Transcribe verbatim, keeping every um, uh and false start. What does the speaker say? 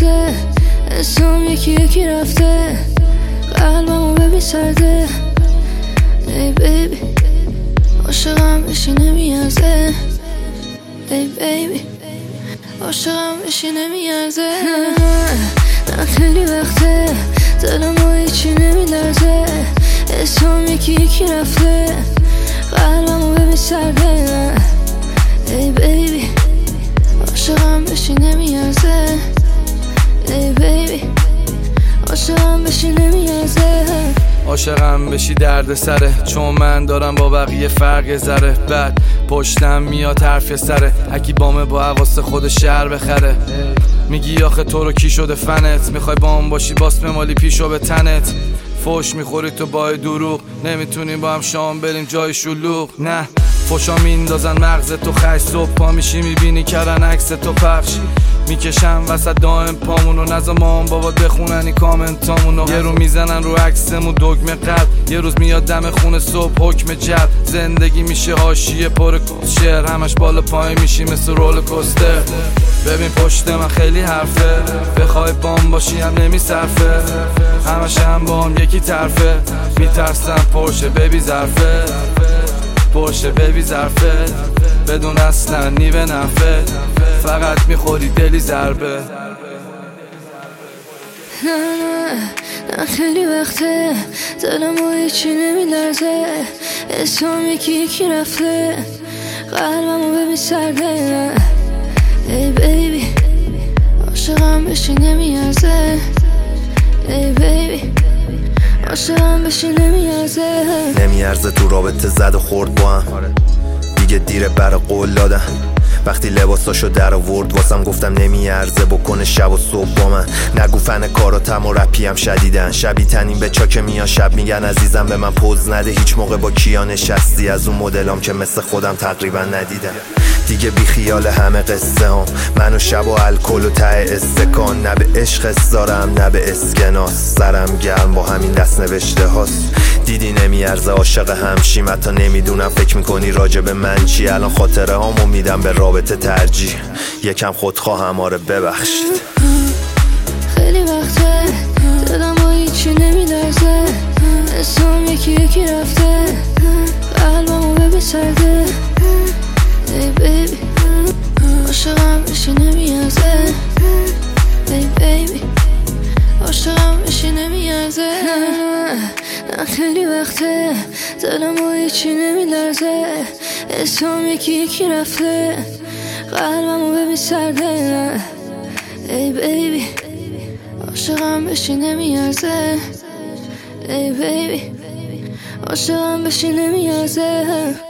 نمیارزه، اسم یکی یکی رفته، قلبمو ببین سرده. ای بیبی عاشقم بشی نمیارزه، ای بیبی عاشقم بشی نمیارزه. نه خیلی وقته دلمو هیچی نمیلرزه، اسم یکی یکی رفته، قلبمو ببین سرده. ای بیبی عاشقم بشی نمیارزه، ای بیبی عاشقم بشی نمیارزه. عاشقم بشی درد سره، چون من دارم با بقیه فرق ذره. بعد پشتم میاد حرف سره، هکی بامه با حواس خود شهر بخره. میگی آخه تو رو کی شده فنت، میخوای بام باشی باس مالی پیشو به تنت. فوش میخوری تو با دروغ، نمیتونیم با هم شام بریم جای شلوغ. نه فوشا میندازن مغز تو خش، صبح پا میشی میبینی کردن عکس تو پخش. میکشم وسط دائم پامونو، نزا مام بابا بخونن این کامنتامونو. یه رو میزنن رو عکسمون دگمه قلب، یه روز میاد دم خونه صبح حکم جلب. زندگی میشه حاشیه پر شعر، همش بالا پایین میشی مثل رول کوستر. ببین پشت من خیلی حرفه، بخوای بام باشی هم نمیصرفه. همش هم بام یکی طرفه، میترسم پرشه ببی ظرفه، پرشه ببی ظرفه، بدون اصلا نیوه نفه، فقط میخوری دلی ضربه. نه نه نه خیلی وقته دلمو هیچی نمیلرزه، اسم یکی یکی رفته، قلبمو ببین سرده. ای بیبی عاشقم بشی نمیارزه، ای بیبی عاشقم بشی نمیارزه. نمیارزه تو رابطه زد و خورد با هم، دیگه دیره برا قول دادن. وقتی لباساشو در آورد واسم گفتم نمیارزه بکنه شب و صبح با من. نگو فن کاراتم و رپی هم شدیدن، شبی تنین به چاک میان شب میگن عزیزم به من پوز نده. هیچ موقع با کیا نشستی از اون مدلام که مثل خودم تقریبا ندیدم. دیگه بی خیال همه قصه هم، من و شب و الکل و ته استکان. نه به عشق دارم نه به اسکناس، سرم گرم با همین دست نوشته هاست. دیدی نمیارزه عاشق همشیم، حتی نمیدونم فکر میکنی راجع به من چی. الان خاطره هامو میدم به رابطه ترجیح، یکم خودخواهم آره ببخشید. خیلی وقته دلمو هیچی نمیلرزه، اسم یکی یکی رفته، قلبمو ببین سرده. ای بیبی عاشقم بشی نمیارزه، ای بیبی عاشقم بشی نمیارزه. نه خیلی وقته دلمو هیچی نمیلرزه، اسم یکی یکی رفته، قلبمو ببین سرده. ای بیبی عاشقم بشی نمیارزه، ای بیبی عاشقم بشی نمیارزه.